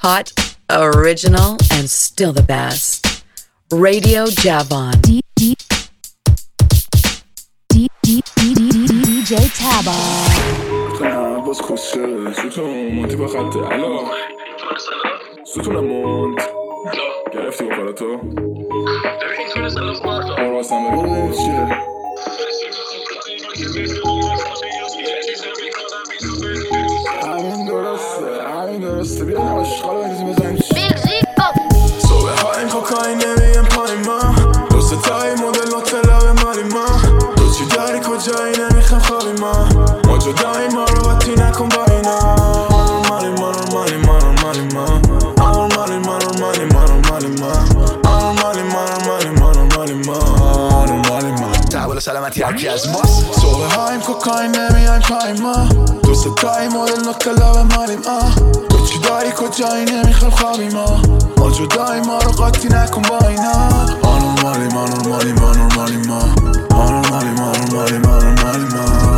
Hot, original, and still the best. Radio Javon. DJ Taba. باز خوشه ستون مونتی با خط الو ستونم موند گرفتی بخورتو ببین تو رسالت مارتا واسم ببین چیه همین درسته بیا عشقا رو بریزیم بزنیم صبح ها این کوکاین نمیم پای ما دوست تایی مدل نوتلا مالی ما تو چی داری کجایی نمیخوام خوابی ما جدایی ما رو باتی نکن با اینا مالی ما مالی ما مالی ما مالی ما مالی ما مالی ما مالی ما مالی ما مالی ما مالی ما تحول سلامتی هرکی از ماست صبح هایم کوکاین نمیایم پای ما دوست تایی مدل نوتلا به مالی ما تو چی داری کجایی نمیخوام خوابی ما جدایی ما رو قاطی نکن با اینا مالی ما مالی ما مالی ما مالی ما مالی ما مالی ما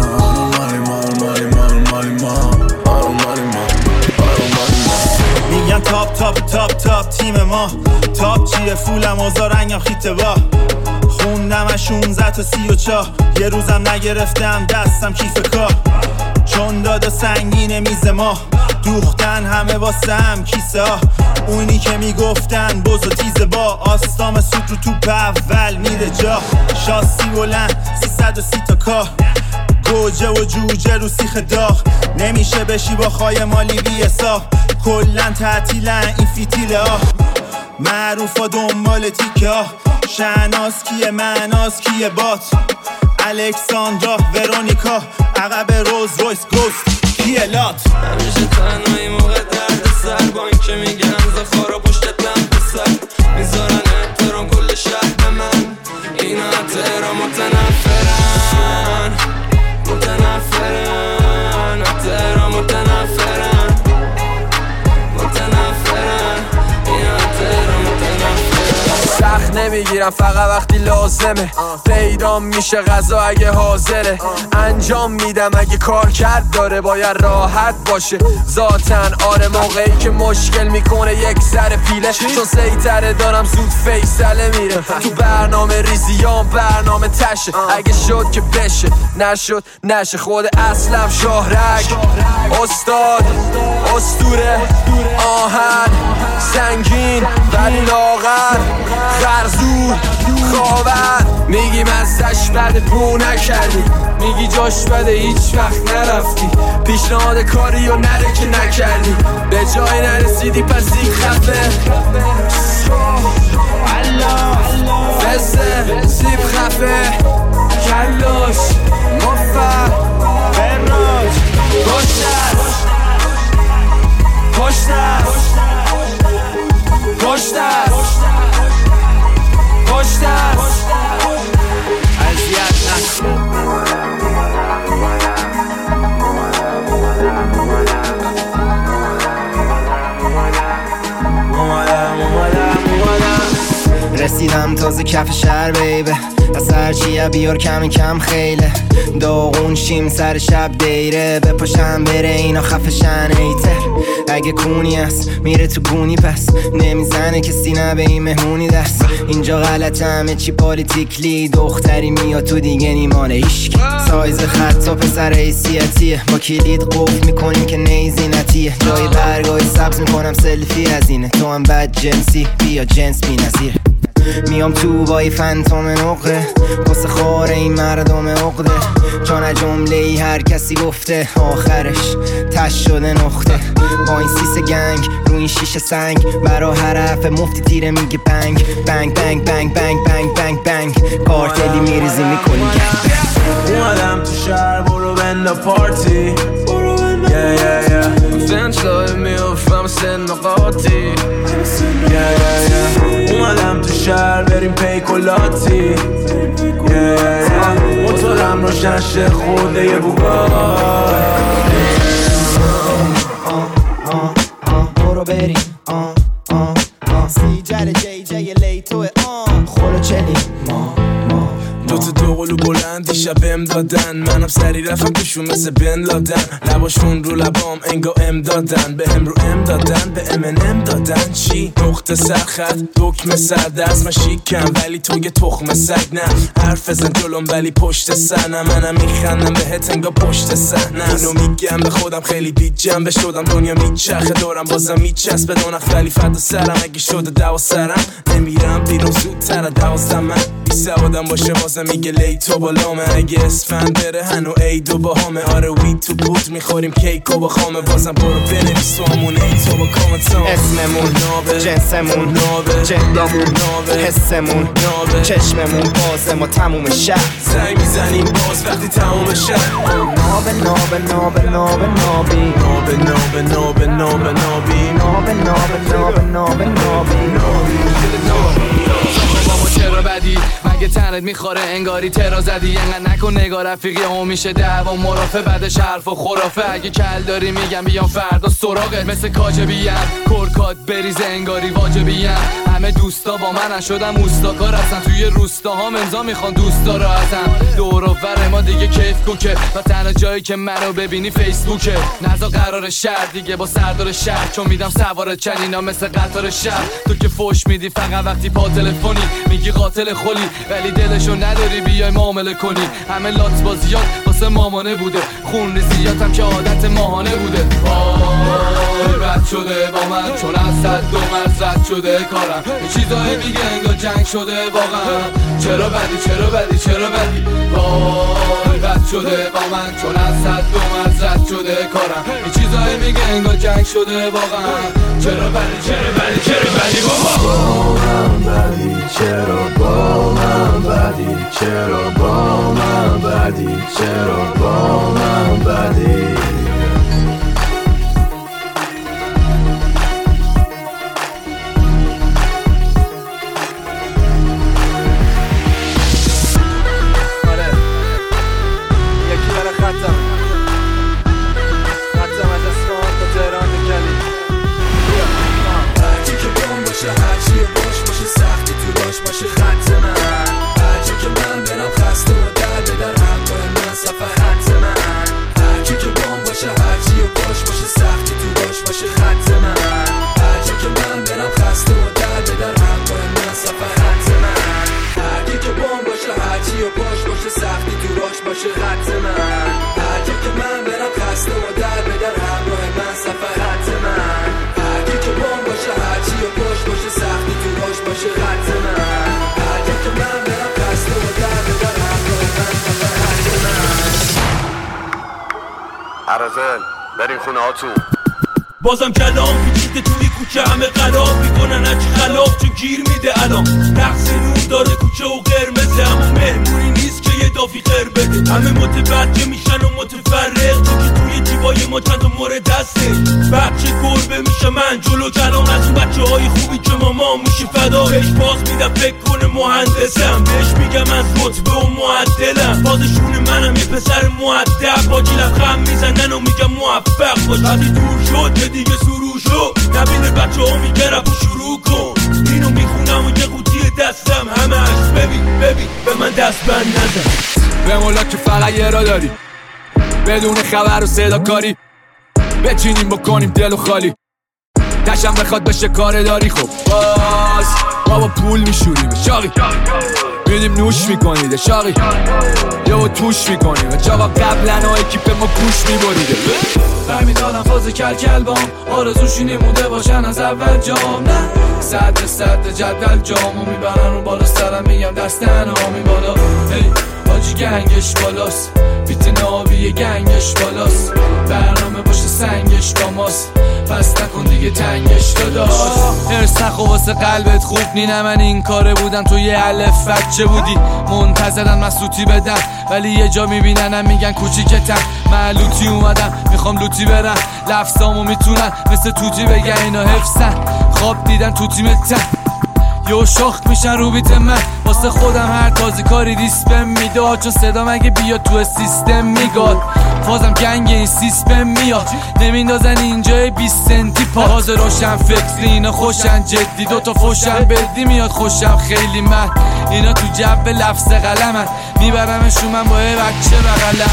میگن تاپ تیم ما تاپ چیه فولم آزارنگم خیته با خوندم 16 تا 34 یه روزم نگرفتم دستم کیف کار چون دادا سنگین میز ما دوختن همه واسم کیسه ها اونی که میگفتن بز و تیزه با آستام سوت رو توپ اول میره جا شاسی بلند 330 تا کار گوجه و جوجه رو سیخ داغ نمیشه بشی با خای مالی بیسا کلن تعطیلن این فیتیله ها معروفا دنبال تیکه ها شهناز کیه معناز کیه بات الکساندرا ورونیکا عقب روز رویس گوست کیه لات همیشه تنهایی موقع درد سر با این که میگن زخارا پشتتم پسر میذارن احترام کل شهر به من اینا احترام متنفرن احترام متنفرن اینا احترام متنفرن سخت نمیگیرم فقط وقتی لازمه پیدا میشه غذا اگه حاضره انجام میدم اگه کار کرد داره باید راحت باشه ذاتن آره موقعی که مشکل میکنه یک سر پیله چون سیطره دارم زود فیصله میره تو برنامه ریزیام برنامه تشه اگه شد که بشه نشد نشه خود اصلم شاهرگ استاد اسطوره آهن سنگین ولی لاغر خرزور خاور میگی مزدش بده بو نکردی میگی جاش بده هیچ وقت نرفتی پیشنهاد کاری و نره که نکردی به جای نرسیدی پس دیگ خفه فسته سیب خفه کلاش مفر برناج پشت اذیت نکن رسیدم تازه کف شهر بیبه از هرچیه بیار کم خیله داغون شیم سر شب دیره بپاشم بره اینا خفشن ایتر اگه کونی هست میره تو گونی پس نمیزنه کسی نه به این مهمونی دست اینجا غلطه همه چی پالیتیکلی دختری میاد تو دیگه نیمانه ایشکی سایز خط و پسر حیثیتیه با کلید قفل میکنیم که نیزی نتیه جای برگای سبز میکنم سلفی از اینه تو هم بد جنسی بیا جنس بی نظیره میام تو با ای فنتوم نقره قصه خور این مردم عقده چون جمله ای هر کسی گفته آخرش تش شده نقطه با این سیس گنگ رو این شیشه سنگ برا حرف مفتی تیره میگه بنگ بنگ بنگ بنگ بنگ بنگ بنگ بنگ کارتلی میریزی میکنی گنگ اومدم تو شهر برو بنده پارتی فنچلای میوفم سن قاطی اومدم تو شهر بریم پیکولاتی موتورم روشن شه خورده یه بوگا برو بریم سیجر جی جی لیتوه خورو چلی دوتا دوقلو بلند دیشب بهم دادن، منم سری رفتم توشون مثل بن لادن. لباشون رو لبام انگا ام دادن، به هم رو ام دادن، به ام دادن. چی؟ نقطه سرخط دکمه سردست، من شیکم ولی تو یه تخم سگ. نه حرف زن جلوم ولی پشت سر، منم میخندم بهت انگا پشت صحنه. اینو میگم به خودم خیلی بی جنبه شدم، دنیا میچرخه دورم بازم میچسبه. دو نخ ولی فردا سرم اگه شده دوا سرم، نمیرم بیرون زودتر 12 من. بی سوادم باشه بازم میگه لیتو بالامه، اگه اسفند بره هنو عیدو با همه. آره وی تو بود میخوریم کیکو با خامه، بازم برو بنویس تو همون ایتو با کامنتام. اسممون نابه، جنسمون نابه، جندامون نابه، حسمون نابه، چشممون بازه ما تموم شهر زنگ میزنیم باز وقتی تموم شهر. نابه نابه نابه نابه نابی، نابه نابه نابه نابه نابی، نابه نابه نابه نابه نابی. بابا چرا بدی؟ مگه تنت میخوره انگاری ترا زدی؟ انقدر نکن نگاه رفیقی هم میشه دعوا مرافه، بعدش حرف و خرافه. اگه کل داری میگم بیام فردا سراغت، مثل کاجبیم کرکات بریز انگاری واجبیم. همه دوستا با منن شدم اوستاکار هستن، توی روستاها امضا میخوان دوستا رو هستن. دور و بر ما دیگه کیف کوکه و تنها جایی که منو ببینی فیسبوکه. نزا قرار شهر دیگه با سردار شهر، چون میدم سوار چنینا مثل قطار شهر. تو که فوش میدی فقط وقتی پا تلفنی، میگی قاتل خلی ولی دلشو نداری بیای معامله کنی. همه لات بازیات واسه مامانه بوده، خون ریزیاتم که عادت ماهانه بوده. رد شده با من چون از صد دو مرز رد شده کارم. این چیزایی میگه انگار جنگ شده واقعا. چرا بدی چرا بدی چرا بدی؟ رد شده با من چون از صد دو مرز رد شده کارم. این چیزایی میگه انگار جنگ شده واقعا. چرا بدی چرا بدی چرا بدی بابا؟ با من بدی چرا با من بدی چرا با من بدی چرا با من بدی؟ باشه خط من هر جا که من برم خسته و درد در همراه من سفر خط من هر کی که بام باشه هر چی و باش باشه سختی تو باش باشه خط من هر جا که من برم خسته و درد در همراه من سفر خط من هر کی که بام باشه هر چی و باش باشه سختی تو باش باشه خط من هر جا که من برم خسته و درد در همراه من سفر خط من هر کی که بام باشه هر چی و باش باشه سختی تو باش باشه خط من عرزل بریم خونه هاتون. بازم کلام پیچیده توی کوچه همه قلاب میکنن هرچی خلاف چون گیر میده الان. نقص نور داره کوچه و قرمزه، اما مهمونی نیست که یه دافی خیر بده. همه متوجه میشن و متفرق تو که توی جیبای ما چند تا مورد دسته. بچه گربه میشه من جلو کلام از اون بچه های خوبی که ماما میشه فدا. بهش باز میدم فکر کنه مهندسم، بهش میگم از رتبه و معدلم. بازشون منم یه پسر مؤدب با جیلم خم میزنن و میگم موفق باش. وقتی دور شد دیگه سرو شد نبینه بچه ها میگه رفت شروع کن. اینو میخونم و یه قوطی دستم همش ببین به من دست بند نزن. به مولا که فقط یه را داری بدون خبر و صدا کاری، بچینیم بکنیم دلو خالی. تشم بخواد بشه کار داری خب باز بابا پول میشوریم شاقی، میدیم نوش میکنیده شاقی یا توش میکنیم جاقا قبلن ها اکیپ ما گوش میبریده. برمیدارم فاز کل بام آرزوشونی مونده باشن از اول جام. نه صد جدول جامو میبرن رو بالا سرم میگم دستن آمی بالا. هی باجی گنگش بالاست بیت ناوی گنگش بالاست. برنامه باشه سنگش با ماست پس نکن دیگه تنگش داداش. هرس نخو واسه قلبت خوب نینه من این کاره بودم تو یه الف بچه بودی منتظرن من سوتی بدم ولی یه جا میبیننم میگن کوچیکتم. من لوتی اومدم میخوام لوتی برم لفظامو میتونن مثل توتی بگن اینا حفظن. خواب دیدن تو تیمتن یو شاخ میشن رو بیت من واسه خودم هر تازه کاری ریسپم میداد چون صدا مگه بیاد تو سیستم میگاد. فازم گنگ این سیسپم میاد نمیندازن اینجای 20 سنتی پاز روشن فکری اینا خوشن جدی دوتا فوشن بدی میاد خوشم خیلی من اینا تو جب لفظ قلمن میبرمشون من با یه بچه بغلم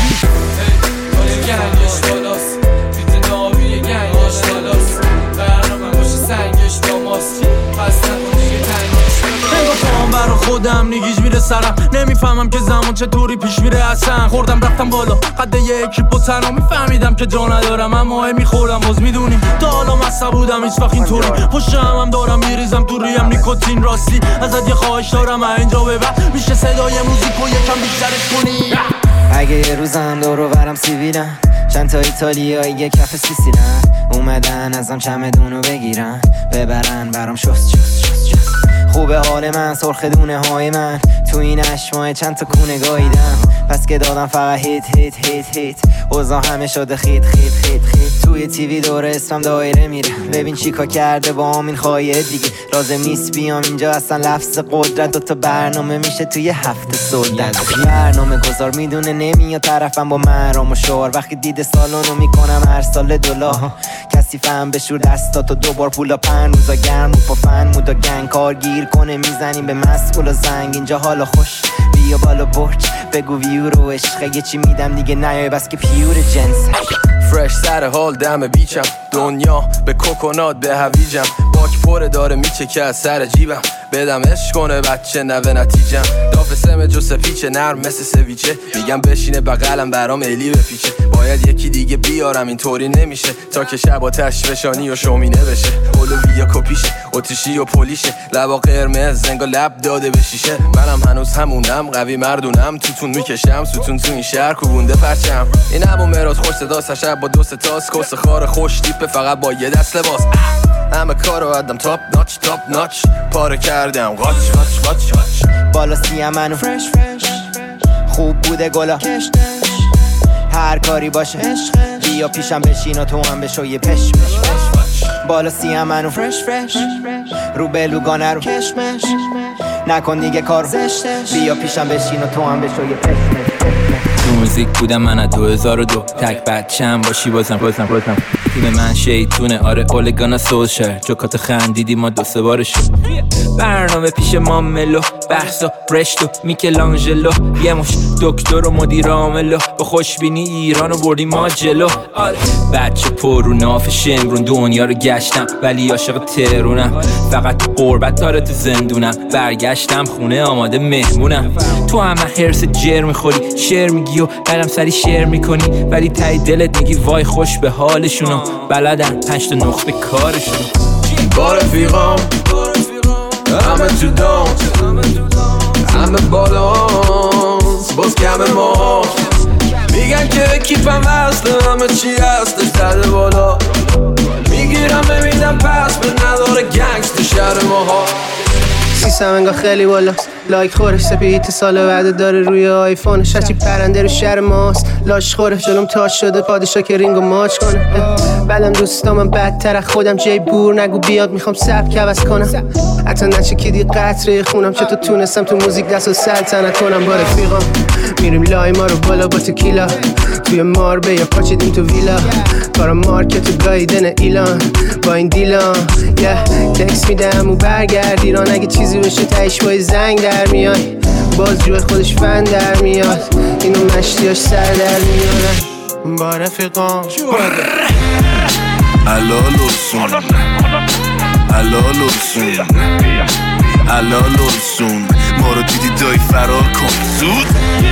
گنگش بالاس بیت نابی گنگش بالاس برنامه باشه سنگش داماس پس نکن دیگه تنگش نگاه کنم برا خودم نگیج میره سرم نمیفهمم که زمان چطوری پیش میره اصلا خوردم رفتم بالا قد یکی با تنها میفهمیدم که جا ندارم اما میخورم باز میدونیم تا حالا مصب بودم هیچ وقت اینطوری پشتم هم دارم میریزم تو ریم نیکوتین راستی ازت یه خواهش دارم اینجا به بعد میشه صدای موزیکو یکم بیشترش کنی اگه یه روزم دور و برم سیویلم چند تا ایتالیایی یه کف سیسیلن اومدن ازم چمدونو بگیرن ببرن برام شست خوبه حال من سرخ دونه های من تو این اشمای چند تا کونه گاییدم پس که دادم فقط هیت اوضاع همه شده خیت توی تیوی دور اسمم دایره میره ببین چیکار کرده با همین خواهیه دیگه لازم نیست بیام اینجا اصلا لفظ قدرت دوتا برنامه میشه توی هفته سلطت برنامه گذار میدونه نمیاد طرفم با مرام و شعار وقتی دیده سالونو میکنم هر سال $. کسی فهم بشور دستاتو دوبار پولا پن روزا گرم و پا فن مودا گنگ کار گیر کنه میزنیم به مسئول و زنگ اینجا حالا خوش بیا بالا برج بگو ویور و عشقه یه چی میدم دیگه نیای بس که پیور جنس فرش سر حال دم بیچم دنیا به کوکونات به هویجم باک پره داره میچکه از سر جیبم بدم عشق کنه بچه نوه نتیجم داف سم جو سپیچه نرم مثل سویچه میگم بشینه بغلم برام الی بپیچه باید یکی دیگه بیارم اینطوری نمیشه تا که شب آتش فشانی و شومینه بشه اولویا کپیشه اتیشی و پلیشه لبا قرمز زنگا لب داده به شیشه منم هنوز همونم قوی مردونم توتون میکشم ستون تو این شهر کوبونده پرچم این ابو مراد خوش صدا شب با دو تاس کس خار خوش تیپه فقط با یه دست لباس همه کارو ادم تاپ ناچ پاره کردم قاچ بالا سیم منو فرش خوب بوده گلا هر کاری باشه بیا پیشم بشین و تو هم بشو یه پش بالا سیم منو فرش رو بلوگانه رو کشمش نکن دیگه کارو بیا پیشم بشین و تو هم بشو یه پش تو موزیک بودم من 2002 تک بچم باشی بازم تیم من شیطونه آره اولگانا سوشر جوکات خندیدی ما 2-3 بارش برنامه پیش ما ملو بحثا برشتو میکلانجلو یه مش دکتر و مدیر عاملو با خوشبینی ایرانو بردیم ما جلو آره بچه پر رو ناف شمرون دنیا رو گشتم ولی عاشق ترونم فقط قربت داره تو زندونم برگشتم خونه آماده مهمونم تو همه هرس جر میخوری شعر میگی و بعدم سری شعر میکنی ولی ته دلت میگی وای خوش به حالشونو بلدن 5 تا نخبه کارشون با رفیقام همه تو دام همه بالانس باز کم ما میگن که کیفم وصله همه چی هستش زده بالا میگیرم ببینم پس به نداره گنگست تو شهر ماها سیستم انگاه خیلی بالا لایک خورش سپیت سال بعد داره روی آیفونش هرچی پرنده رو شهر ماست لاش خوره جلوم تاج شده پادشاه که رینگو ماچ کنه بعدم دوستامم بدتر خودم جای بور نگو بیاد میخوام سبک عوض کنم حتی نچکیدی قطره خونم چطور تونستم تو موزیک دست و سلطنت کنم با رفیقام میریم لای ما رو بالا با تکیلا توی ماربه یا پاچیدیم تو ویلا کارم مارکت و گایدن ایلان با این دیلان تکس میدم و برگرد ایران اگه چیزی بشه تایش بای زنگ در میای باز جوی خودش فن در میاد اینو مشتیاش سر در میادن با رفیقام الالوسون ما رو دیدی دای فرار کن زود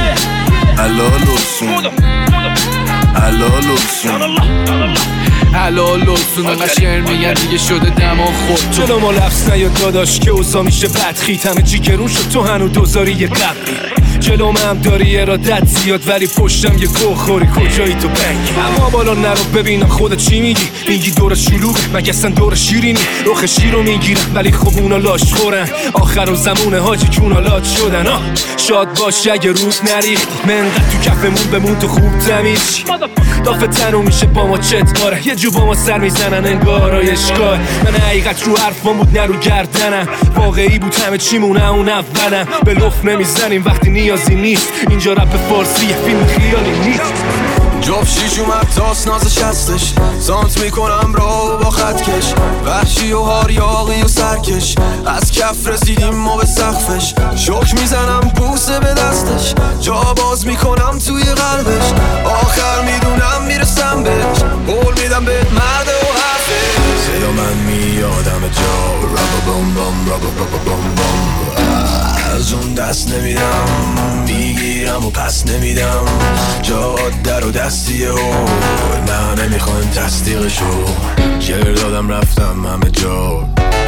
الالوسون قشنگ میگن دیگه شده دما خود جلو ما لفظ نیاد داداش که اوسا میشه بدخیت همه چی گرون شد تو هنو دوزاری یه قبلی جلو هم داری ارادت زیاد ولی پشتم یه گو خوری کجایی تو بنگ اما بالا نرو ببینم خودت چی میگی دور شلوغ مگه اصلا دور شیرینی رخ شیرو میگیرن ولی خب اونا لاش خورن آخر و زمونه حاجی جونا لات شدن شاد باش اگه رود نریخت منقدر تو کفمون بمون تو خوب تمیز دافه تنو میشه با ما چت باره یه جو با ما سر میزنن انگار اشکال من حقیقت رو حرفم بود نرو گردنم واقعی بود همه چیمونه اون اولم به لف نمیزنیم وقتی نیازی نیست اینجا رپ فارسی فیلم خیالی نیست جفشیش اومد تاس نازش هستش سانت میکنم را با خط کش وحشی و هاریاقی و سرکش از کف رسیدیم ما به سقفش شک میزنم بوسه به دستش جا باز میکنم توی قلبش آخر میدونم میرسم بهش قول میدم به مرد و حرفش صدا من میادم جا رابا بوم بوم رابا بابا بوم بوم از اون دست نمیدم میگیرم و پس نمیدم جاده رو دستیه و نه نمیخوایم تصدیقشو شعر دادم رفتم همه جا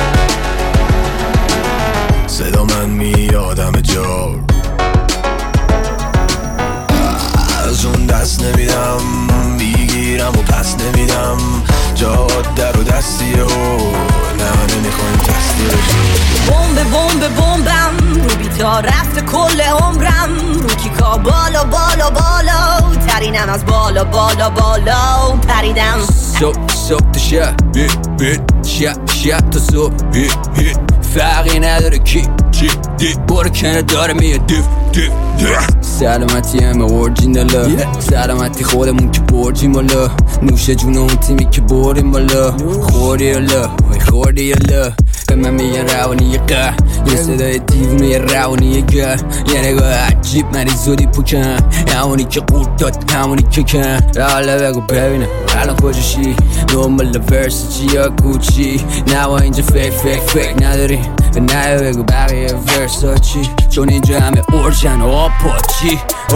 صدا من میادم جا از اون دست نمیدم میگیرم و پس نمیدم جاده رو دستیه و نه نمیخوایم تصدیقشو بمبم رو بیتا رفت کل عمرم رو کیکا بالا بالا بالا ترینم از بالا بالا بالا پریدم صبح تا شب شب تا صبح فرقی نداره کی برو کنه داره میه دیف سلامتی همه اورجینالا سلامتی خودمون که برجیم بالا نوش جون اون تیمی که بریم بالا خوردی یالا به من میگن روانی قه یه صدای دیوونه یه روانی گه یه نگاه عجیب مری زودی پوکن همونی که قورت داد همونی که کن حالا بگو ببینم الان کجاشی دنبال ورسیچی یا کوچی نوا اینجا فیک نداری نه بگو بقیه ورساچی چون اینجا همه اورجن و آپاچی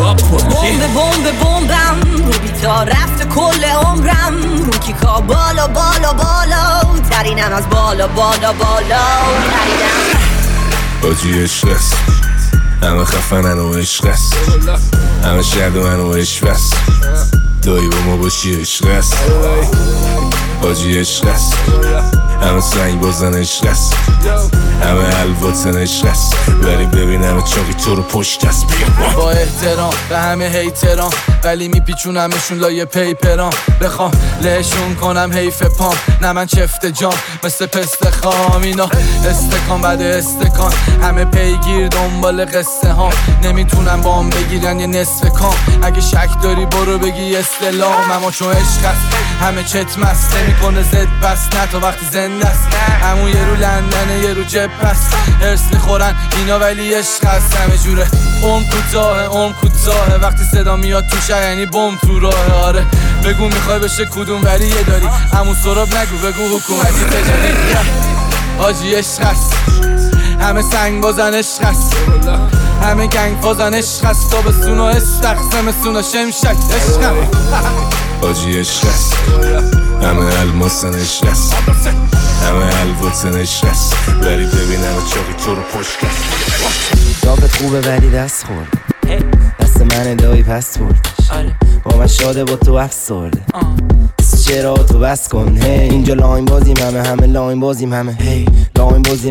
بمبم رو بیتا رفت کل عمرم رو کیکا بالا بالا بالا ترینم از بالا بالا بالا پریدم باجی عشق است همه خفنن و عشق است همه شدوان و عشق است دایی با ما باشی عشق است باجی عشق است همه سنگ بازن عشق است همه الواتن عشق است ولی ببینم چاقی تو رو پشت است با احترام به همه هیتران ولی میپیچونمشون لایه پیپران بخوام لهشون کنم حیف پام نه من چفت جام مثل پست خام اینا استکان بعد استکان همه پیگیر دنبال قصه ها نمیتونم بام بگیرن یه نصف کام اگه شک داری برو بگی استلام اما چون عشق است همه چت مست نمیکنه زد پس نه تا وقتی زنده است همون یه رو لندنه یه رو جب است هرس میخورن اینا ولی عشق است همه جوره عمر کوتاهه وقتی صدا میاد تو شهر یعنی بم تو راه آره بگو میخوای بشه کدوم ولی یه داری همون سراب نگو بگو حکومتی تجاری آجی عشق است همه سنگ بازن عشق است همه گنگ بازن عشق است تا به سونا استخزم سونا شمشک عشق آجی عشق است همه الماسن عشق است همه الواتن عشق است ولی ببینم چاقی تو رو پشت است داغت خوبه ولی دست خورد دست من دایی پس بردش با من شاده با تو افسرده چرا تو بس کن اینجا لاین بازیم همه لاین بازیم همه لاین بازیم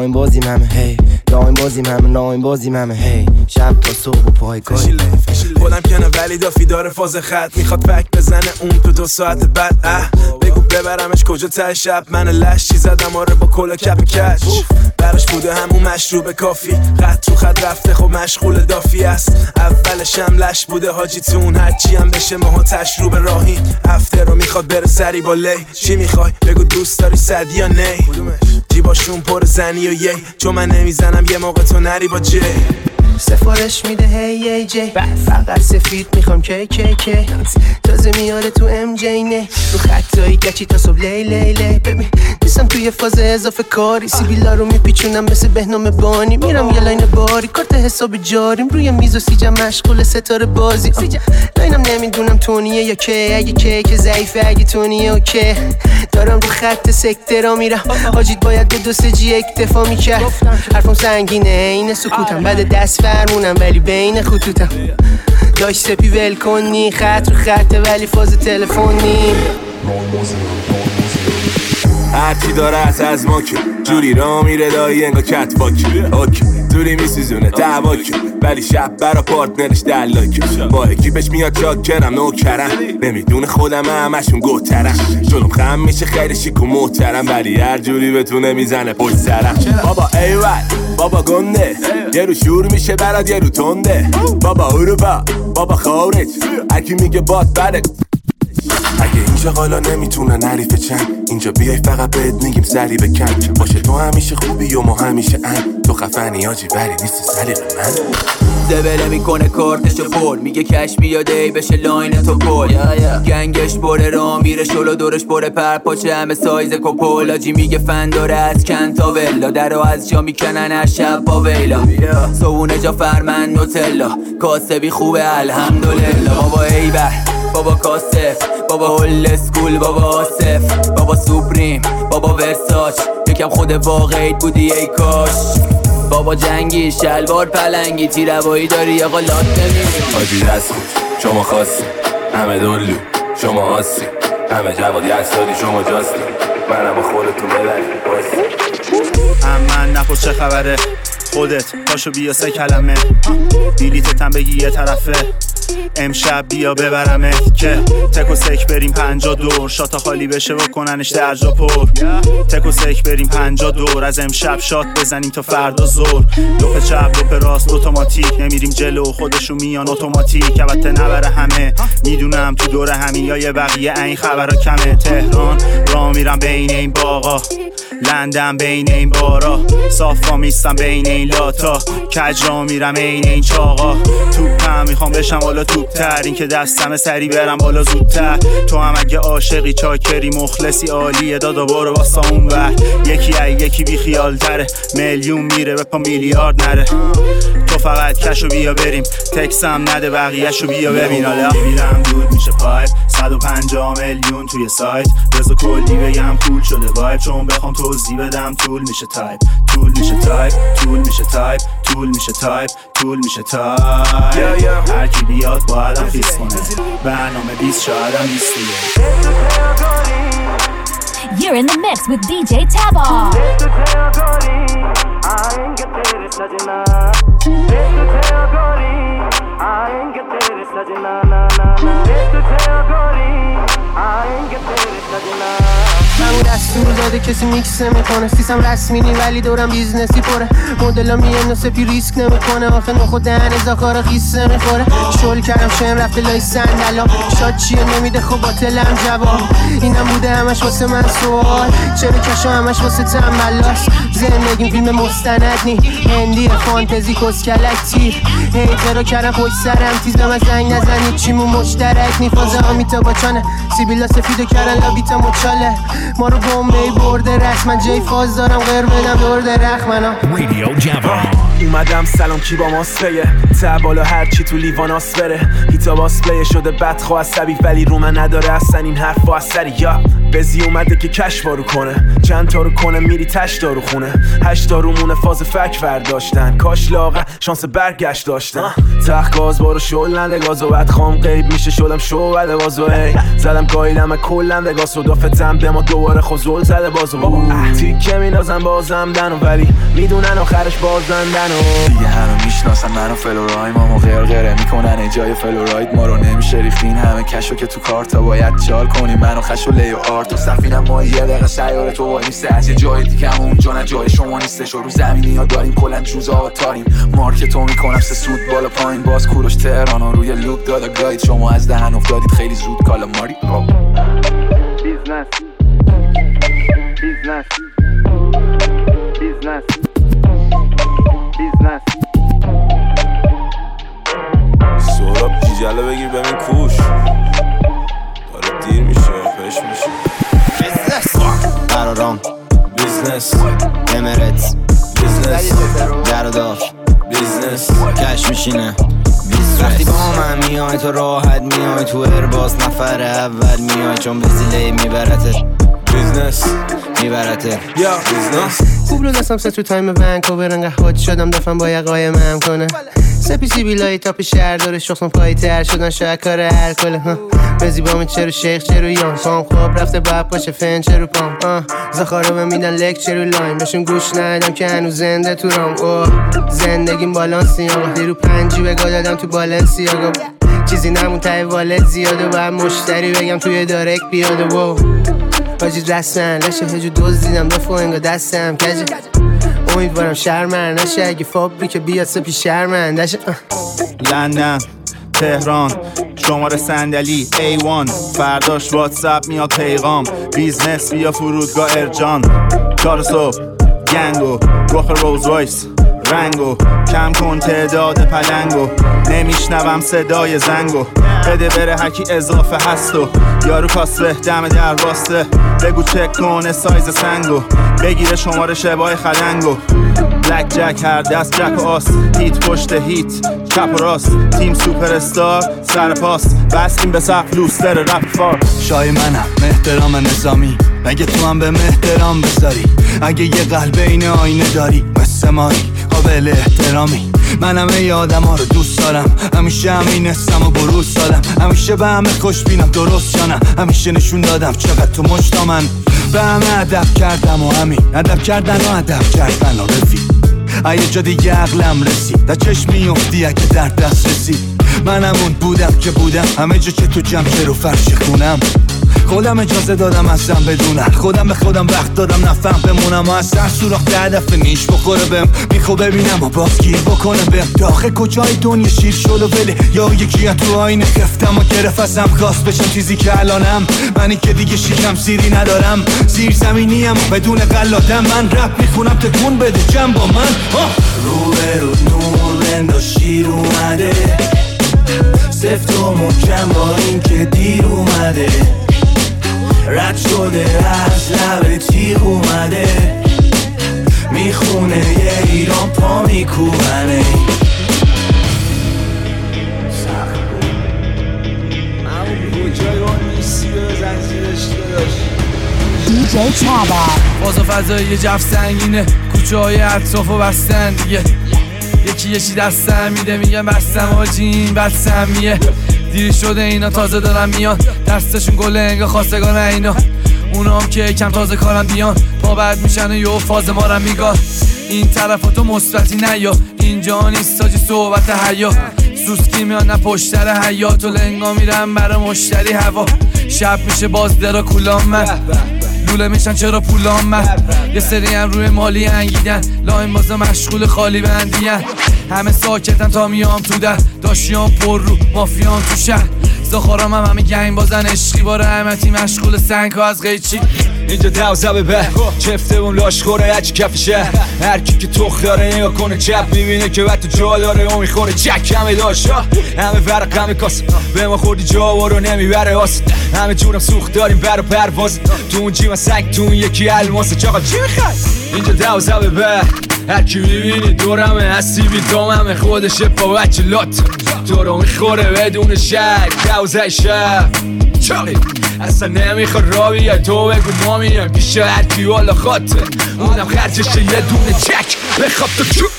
لاین بازیم همه شب تا صبح و پای کاری خودم کنه ولی دافی داره فاز خط میخواد فک بزنه اون تو 2 ساعت بعد بگو ببرمش کجا ته شب من لشی زدم آره با کلا کپ کش براش بوده همون مشروب کافی خط تو خط رفته خب مشغول دافی است اولش هم لش بوده حاجیتون هرچی هم بشه ماها تشروب راهی هفته رو میخواد بره سری با لی چی میخوای بگو دوست داری صد یا نی جیباشون پر زنی و یی چون من نمیزنم یه موقع تو نری با جی سفارش میده هی جی فقط سفید میخوام کی تازه میاره تو ام جی نه رو خطایی گچی تا صبح لی ببین نیستم توی فاز اضافه کاری سیبیلا رو میپیچونم مثل بهنام بانی میرم یه لاین باری کارت حساب جاریم روی میز و سیجم مشغول ستاره بازی لاینم نمیدونم تونیه یا که اگه که ضعیفه اگه تونیه اوکی دارم رو خط سکترا میرم حاجیت باید به 2-3 جی اکتفا میکرد حرفم سنگینه این سکوتم بعد دست فرمونم ولی بین خطوطم داشت سپی ول کنی خط رو خطه ولی فاز تلفنی هرچی داره از ما که جوری را میره دایی انگا کت واک اوکی دوری میسیزونه دعواک ولی شب برا پارتنرش دلاک با اکیپش میاد چاکرم نوکرم نمیدونه خودم همشون گوترم جلوم خم میشه خیلی شیک و محترم ولی هر جوری بتونه میزنه پشت سرم بابا ایول بابا گنده یه رو شور میشه برات یه رو تنده. بابا اروپا بابا خارج هرکی میگه باد بره. اگه اینجا قالا نمیتونه نریفه چند اینجا بیای فقط بهت میگیم سری بکن. باشه تو همیشه خوبی و ما همیشه تو خفنی آجی ولی نیستی سلیق من. زبله میکنه کارتشو پر میگه کش بیاده ای بشه لاین تو پل. گنگش بره را میره شلو دورش بره پر پاچه همه سایز کپل. آجی میگه فن داره از کن تا ولا درو از جا میکنن از شب با ویلا. صبونه جا فرمن نوتلا کاسبی خوبه الحمدلله. بابا ایبر بابا کاسف بابا هول اسکول بابا آصف بابا سوپریم بابا ورساچ یکم خود واقعیت بودی ای کاش. بابا جنگی شلوار پلنگی تیروایی داری آقا لات نمیری. آجی دست خوش شما خواستی همه دلو شما آسی همه جواد یکسادی شما جاستی منم با خودتون ببری من نپرس چه خبره خودت پاشو بیا 3 کلمه بیلیتتم بگی یه طرفه امشب بیا ببرمت که تک و سک بریم 50 دور شاتا خالی بشه و کننش درجا پر. تک و سک بریم 50 دور از امشب شات بزنیم تا فردا زور. لپ چپ لپ راست اتوماتیک نمیریم جلو خودشون میان اتوماتیک. البته نبره همه میدونم تو دور همین یا یه بقیه این خبرها کمه. تهران را میرم بین این باغا لندن بین این بارا صافا میستم بین این لاتا کج را میرم این این چاقا. توپم میخوام بشم بالا توپتر این که دستم سری برم بالا زودتر. تو هم اگه عاشقی چاکری مخلصی عالیه دادا برو واسه اون ور. یکی بی خیال تره میلیون میره به پا میلیارد نره. تو فقط کشو بیا بریم تکسم نده بقیهشو بیا ببین. حالا میرم دود میشه پایپ 150 میلیون توی سایت بذار کلی بگم پول شده وایب چون بخوام توضیح بدم طول میشه تایپ طول میشه تایپ طول میشه تایپ طول میشه تایپ طول میشه تایپ. هر کی بیاد بایدم خیس کنه برنامه 20 شایدم 20 دیگه. You're in the mix with DJ Tabar. همون دستور داده کسی میکس نمیکنه سیستم رسمی نی ولی دورم بیزنسی پره. مدلا میان سپی ریسک نمیکنه آخه نخو دهن ازاکار خیس نمیخوره. شل کردم شم رفته لای صندلا شاد چیه نمیده خب باطلم جواب. اینم بوده همش واسه من سوال چرا کشو همش واسه تنبلاست. زندگیم فیلم مستند نی هندی فانتزی کسکلک تیر هیتر رو کردم پشت سرم تیز به من زنگ نزنید چیمون مشترک نی. فازه آمیتا باچانه سیبیلا سفیدو کردن لابیتا مچاله ما رو بومبی برده رسم. من جای فاز دارم غیر بدم دور درخ منم رادیو جوان. اومدم سلام کی با ماسپیه تبالا هرچی تو لیواناس بره. هیتا باسپلیه شده بدخو عصبی ولی رو من نداره اصلا این حرف و اثری. یا بزی اومده که کش وارو کنه چند تا رو کنه میری تش دارو خونه 8 تا رومونه فاز فک ورداشتن کاش لاغه شانس برگشت داشتن. تخت گاز بارو شل نده گازو بعد خام قیب میشه شدم شو بده بازو ای زدم گایلم کلم به گاز و دافتم به ما دوباره خزول زده بازو تیکه مینازم بازم دنو ولی میدونن آخرش بازندن و دیگه همه میشناسن منو فلورایم ما غرغره میکنن ای جای فلوراید ما رو نمیشه ریختین همه کشو که تو کارتا باید چال کنی منو خشو لیو آرت و سفینم ما یه دقیقه سیاره تو وای نیسته از یه جای دیگه هم اونجا نه جای شما نیستش و رو زمینی ها داریم کلن جوزا و تاریم مارکتو میکنم 3 سود بالا پایین باز کوروش تهران و روی لوپ دادا گاید شما از دهن افتادید خیلی زود کالا ماری بیزنس بیزنس بیزنس بیزنس سوراب جیجله بگیر ببین کوش داره دیر میشه پیش میشه. بیزنس قرارام بیزنس امرت بیزنس درداف بیزنس کش میشینه وقتی با من میای تو راحت میای تو ارباز نفر اول میای چون بزیله میبرتت بیزنس میبرته یا بیزنس خوب رو دستم سه تو تایم ونکوور انقدر خود شدم دفعم با یه قایم هم کنه سپی سیبیلای تاپ شهر داره شخصم پایی تر شدن شاید کار الکله بزی با من چرو شیخ چرو یان پام خواب رفته باید پاشه فن چرو پام زخارو به میدن لک چرو لاین بهشون گوش ندادم که هنوز زنده تو رام زندگیم بالانسی آقا دیرو 5 بگاه دادم تو بالانسی آقا چیزی نمون تای والت زیاده باید مشتری بگم توی دارک بیاده واجی رسمن لشه هجو دوز دیدم دفعه انگا دستم کجه امیدوارم شرمن نشه اگه فابریک بیاد سپی شرمندشه. لندن تهران شماره صندلی A1 فرداش واتساپ میاد پیغام بیزنس بیا فرودگاه ارجان 4 صبح گنگو رخ روز رایس رنگو کم کن تعداد پلنگو نمیشنوم صدای زنگو بده بره هرکی اضافه هستو یارو کاسه دم در واسه بگو چک کنه سایز سنگو بگیره شماره شبای خلنگو بلک جک هر دست جک و آس هیت پشت هیت چپ و راست تیم سوپر استار سر پاس بستیم به سقف لوستر رپ فار شای منم احترام نظامی اگه تو هم به احترام بذاری اگه یه قلب این آینه داری مثل مایی قابل احترامی منم ای آدم ها رو دوست دارم همیشه همین استم و بروز دادم همیشه به همه خوش بینم درست جانم همیشه نشون دادم چقدر تو مشتا من به همه ادب کردم و همین ادب کردن و ادب کردن و رفی ایه جا دیگه عقلم رسید در چشم میفتی اگه در دست رسید من همون بودم که بودم همه جا که تو جمع رو فرش خونم خودم اجازه دادم ازم بدونن خودم به خودم وقت دادم نفهم بمونم و از سر سوراخ ده هدف نیش بخوره بهم میخوا ببینم و باز گیر بکنه بهم داخل کجای دنیا شیر شد و بله یا یکی تو آینه خفتم و گرفت ازم خواست بشم چیزی که الانم منی که دیگه شیکم سیری ندارم زیر زمینیم بدون قلادم من رپ میخونم تکون بده جمع با من رو به رو نور بندا شیر اومده سفت و محکم با این که دیر اومده رد شده از لب تیغ اومده میخونه یه ایران پا میکوبنه DJ Chaba فاز و فضایی جف سنگینه کوچه های اطراف و بستن دیگه یکی یه چی دستم میده میگم بستم آجین بستم میه دیری شده اینا تازه دارن میان دستشون گله انگا خواستگان اینا اونا هم که کم تازه کارن بیان پا بعد میشن و یه فاز ما رو میگاد این طرفاتو مثبتی نیا اینجا نیست تاجی صحبت حیا سوسکی میان نه پشتر حیات و لنگا میرن برا مشتری هوا شب میشه باز درا کولام من لوله میشن چرا پولام من یه سری هم روی مالی انگیدن لاین بازا مشغول خالی بندین همه ساکتن تا میام تو در داشیام پر رو مافیام تو شهر زخارام هم همه گنگ بازن عشقی با رحمتی مشغول سنگ ها از قیچی اینجا دوزه به چفته بوم لاش خوره هرچی کف شهر هرکی که تخ داره نگاه کنه چپ میبینه که وقت جا داره و میخوره چک همه داشت همه ورق همه کاس به ما خوردی جا و رو نمیبره هاست همه جورم سوخت داریم برا پرواز تو اون جیمه سنگ تو اون یکی الماسه چاقا چی میخوای اینجا دوزه به هرکی میبینی دورمه هستی بی داممه خودشه با بچه لات تو رو میخوره بدون شک دوزه شب چاقی اصلا نمیخواد را بیای تو بگو ما میام پیش هرکی والا خاطر اونم خرجشه یه دونه چک بخواب تو چو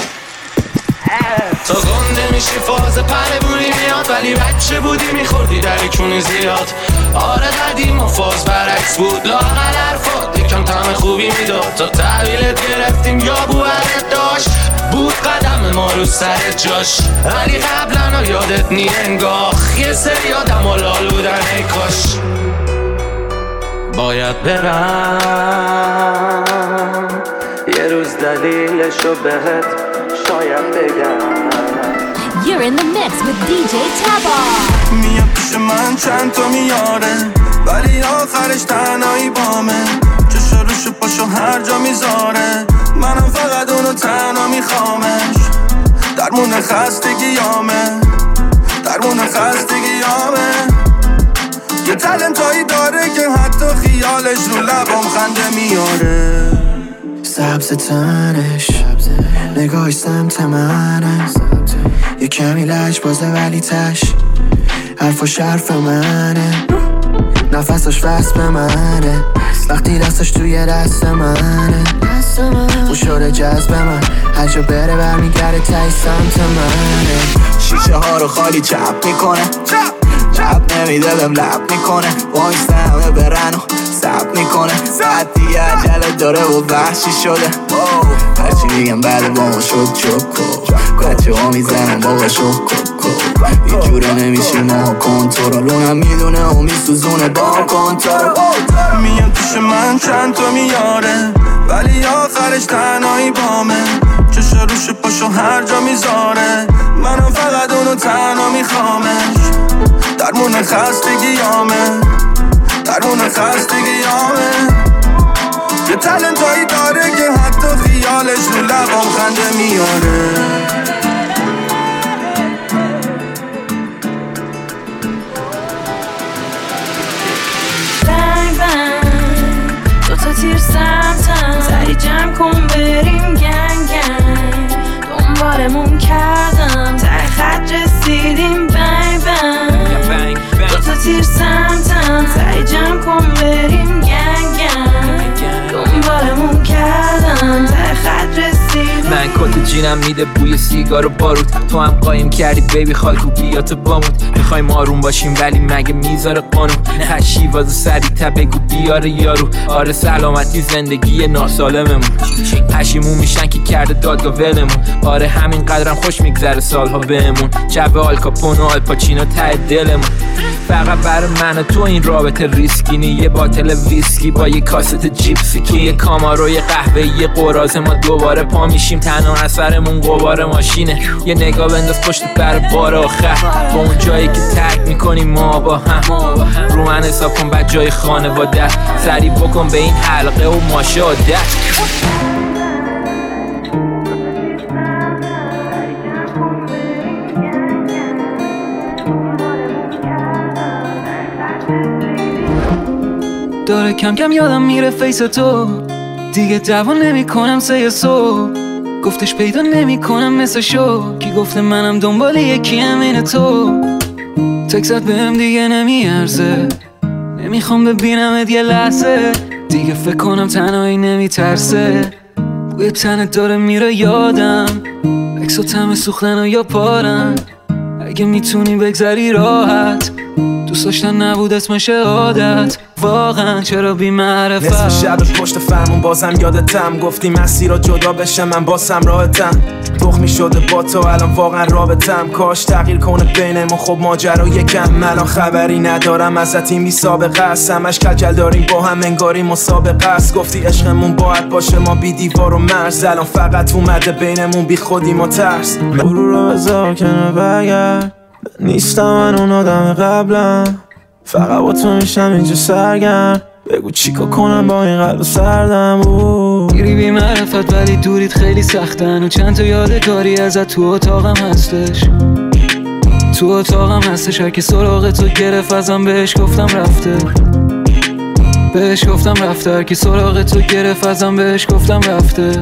تا گنده میشی فاز پربونی میاد ولی بچه بودی میخوردی درکونی زیاد آره قدیم و فاز برعکس بود لاغل حرفات یکم طعم خوبی میداد تا تحویلت گرفتیم یا بوهرت داشت بود قدم ما رو سر جاش ولی قبلا یادت نی انگاه یه سری آدم و لال بودن ای کاش باید برم یه روز دلیلشو بهت شاید بگم You're in the mix with DJ Chaba میاد پیش من چند تا میاره ولی آخرش تنهایی بامه چشو روشو پاشو هر جا میذاره منم فقط اونو تنها میخوامش درمون خستگیامه درمون خستگیامه یه تلنتایی داره که حتی خیالش رو لبام خنده میاره سبز تنش نگاهش سمت منه یه کمی لج بازه ولی تش حرفاش حرف منه نفسش وصل به منه وقتی دستش توی دست منه اون شده جذب من هر جا بره برمیگرده تای سمت منه شیشه ها رو خالی چپ میکنه چپ نمیده بهم لب میکنه وایسته همه برن و سب میکنه بعد دیگه عجله داره و وحشی شده هرچی میگم بعد با ما شد چکو بچه ها میزنم بابا شکو یه جوره نمیشی ما کنترل اونم میدونه و میسوزونه با کنترل میاد پیش من چند تا میاره ولی آخرش دلش تنهایی بامه، چشا روش پاشو هر جا میذاره، منم فقط اونو تنها میخوامش. درمون خستگیامه، درمون خستگیامه. یه تلنتایی داره که حتی خیالش رو لبام خنده میاره. بنگ بنگ دوتا تیر سمتم، سری جمع کن بریم گنگ گنگ. دنبالمون کردم ته خط رسیدیم. بنگ بنگ دوتا تیر سمتم، سری جمع کن بریم گنگ گنگ. دنبالمون کردم ته خط رسیدیم. من کت جینم میده بوی سیگار و بارود، تو هم قایم کردی بیبی خالکو بیاتو بامود. میخوایم آروم باشیم ولی مگه میذاره قانون؟ هشی واسه سریع‌تر بگو بیاره یارو. آره سلامتی زندگی ناسالممون، پشیمون میشن که کرده دادگاه ولمون. آره همین قدرم خوش میگذره سالها بهمون. جبه آلکاپون و آلپاچینو ته دلمون. فقط برای من و تو این رابطه ریسکی نی. یه باتل ویسکی با یه کاست جیپسی، که یه کامارو یه قهوه یه قراز. ما دوباره پا میشیم تنها اثرمون غبار ماشینه. یه نگاه بنداز پشت بر بار آخر، با اون جایی که ترک میکنیم ما با هم. رو من حساب کن بعد جای خانواده، سریع بکن به این حلقه و ماشاءالله. داره کم کم یادم میره فیس تو، دیگه دوان نمی کنم سه صبح. گفتش پیدا نمی کنم مثل شو، کی گفته منم دنبال یکی همین تو. تکست بهم دیگه نمیارزه، نمیخوام ببینمت یه لحظه. دیگه فکر کنم تنهایی نمیترسه، بوی تنت داره میره یادم. عکس و طعم سوختن و یا پارن، اگه میتونی بگذری راحت. دوست داشتن نبود اسمش عادت، واقعا چرا بی معرفت. نصف شب پشت فرمون بازم یادتم، گفتی مسیرها جدا بشه من باسم راحتم. تخمی شده با تو الان واقعا رابطم، کاش تغییر کنه بینمون خب ماجرا یکم. الان خبری ندارم ازت این بی سابقه است، همش کلکل داریم با هم انگاری مسابقه است. گفتی عشقمون باید باشه ما بی دیوار و مرز، الان فقط اومده بینمون بی خودیم و ترس. برو رو بذار کنه بگرد، نیستم من اون آدم قبلم. فقط با تو میشم اینجا سرگرم، بگو چیکار کنم با این قلب سردم. گیری بی معرفت ولی دوریت خیلی سختن، و چند تا یادگاری ازت تو اتاقم هستش. تو اتاقم هستش، هر کی سراغ تو گرفت ازم بهش گفتم رفته. بهش گفتم رفته، هر کی سراغ تو گرفت ازم بهش گفتم رفته.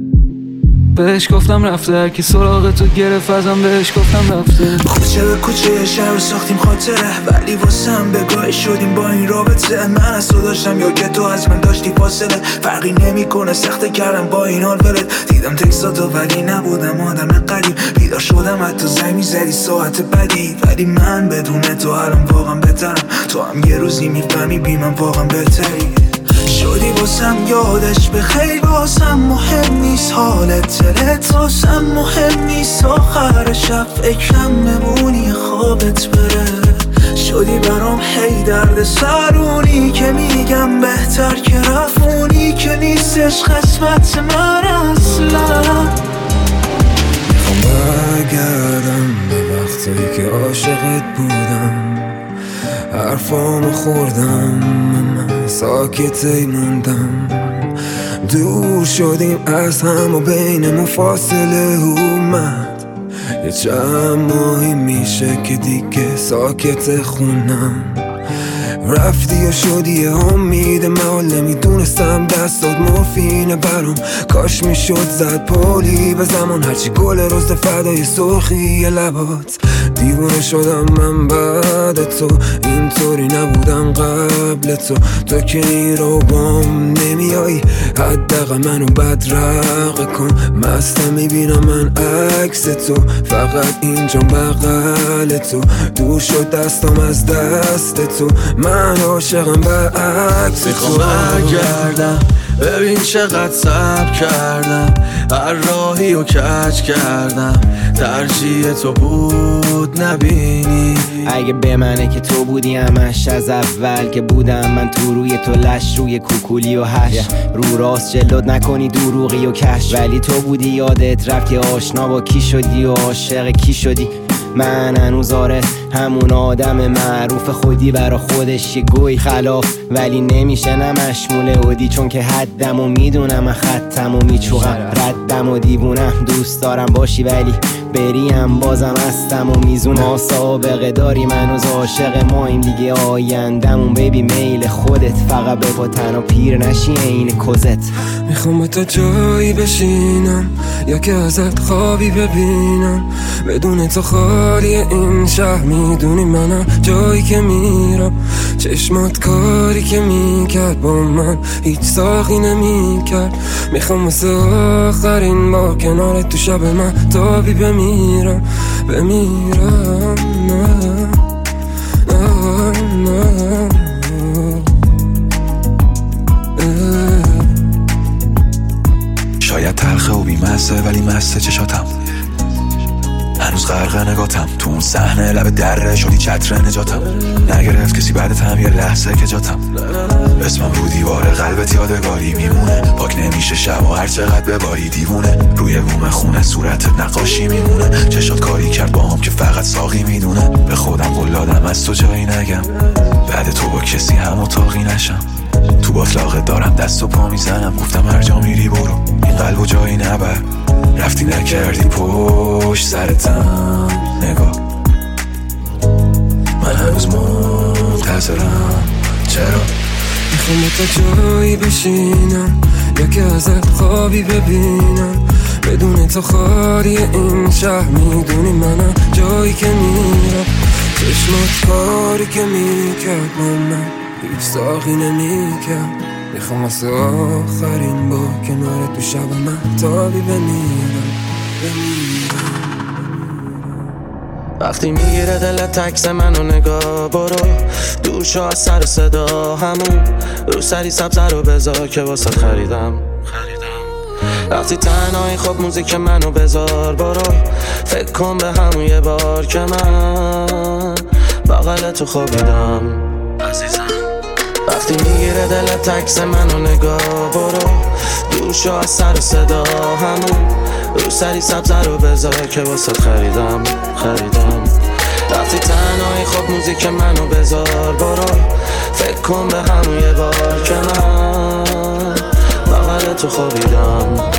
بهش گفتم رفته، هر کی سراغ تو گرفت ازم بهش گفتم رفته. کوچه به کوچه شهر ساختیم خاطره، ولی واسم بگاهی شدیم با این رابطه. من از تو داشتم یا که تو از من داشتی فاصله، فرقی نمیکنه سخته کردم با این حال ولت. دیدم تکستاتو ولی نبودم آدم قریب، بیدار شدم حتی زنگ میزدی ساعت بدی. ولی من بدون تو الان واقعا بهترم، تو هم یه روزی میفهمی بی من واقعا بهتری. شدی واسم یادش به خیلی، واسم مهم نیست حالت دلت، واسم مهم نیست آخر شب فکرم بمونی خوابت بره. شدی برام هی درد سرونی که میگم بهتر که رفونی، که نیستش قسمت من اصلا. میخوام برگردم به وقتایی که عاشقت بودم، حرفامو خوردم من ساکت موندم. دور شدیم از هم و بینمون فاصله اومد، یه چند ماهی میشه که دیگه ساکت خونم. رفتی و شدی امید من، نمیدونستم دستات مورفینه برام. کاش میشد زد پولی به زمان، هرچی گل روز فدای سرخی لبات. دیوونه شدم من بعد تو، اینطوری نبودم قبل تو. تو که این رو بام نمیایی، حداقل منو بدرقه کن. مستم میبینم من عکس تو، فقط اینجا بغل تو. دور شد دستم از دست تو، من عاشقم برعکس تو. میخوام برگردم ببین چقدر صبر کردم، هر راهی رو کج کردم، ترجیح تو بود نبینی. اگه به منه که تو بودی همش از اول که بودم من تو روی تو لش روی کوکولی و هش رو راست جلد نکنی دروغی و کش، ولی تو بودی یادت رفت که آشنا با کی شدی و عاشق کی شدی. من هنوز آره همون آدم معروف خودی برا خودش یه گوی خلاف، ولی نمیشه نمشموله اودی چون که حدم و میدونم من خطم و میچوغم ردم و دیوونم. دوست دارم باشی ولی بریم بازم هستم و میزونم. ما سابقه داری منوز عاشق ماییم دیگه آیندمون بیبی میل خودت، فقط به پا تنها پیر نشی این کزت. میخوام با تو جایی بشینم یا که ازت خوابی ببینم، بدون تو خالی این شهر میدونی منم جایی که میرم. چشمات کاری که میکرد با من هیچ ساقی نمیکرد. میخوام واسه آخرین بار کنارت تو شب من تابی بمیرم بمیرم. شاید تلخه و بیمسته ولی مسته چشاتم، هنوز غرق نگاتم تو اون صحنه لب دره شدی چتر نجاتم. نگرفت کسی بعدت هم یه لحظه که جاتم، اسمم رو دیوار قلبت یادگاری میمونه. پاک نمیشه شب و هر چقدر بباری دیوونه، روی بوم خونه صورتت نقاشی میمونه. چشات کاری کرد با هم که فقط ساقی میدونه. به خودم قول دادم از تو جایی نگم، بعد تو با کسی هم اتاقی نشم. تو باطلاقت دارم دست و پا میزنم، گفتم هر جا میری برو این قلب و جایی نبر. رفتی نکردی پشت سرتم نگاه، من هنوز منتظرم. چرا؟ میخوام با تو جایی بشینم یا که ازت خوابی ببینم، بدون تو خالی این شهر میدونی منم جایی که میرم. چشمات کاری که میکرد با من هیچ ساقی نمیکرد. میخوام واسه آخرین با کنارت تو شب من تابی بمیرم. وقتی میگیره دلت تکس منو نگاه برو دور شو از سر صدا، همون رو سری سبزه رو بذار که واسه خریدم. وقتی تنهایی خب موزیک منو بذار برو فکر کن به همون یه بار که من بغل تو خوابیدم عزیزم. وقتی میگیره دلت تکس منو نگاه برو دور شو از سر صدا، همون رو سری سبزه رو بذار که واسه خریدم. وقتی تنهایی خب موزیک منو بذار برو فکر کن به همون یه بار که من بغل تو خوابیدم.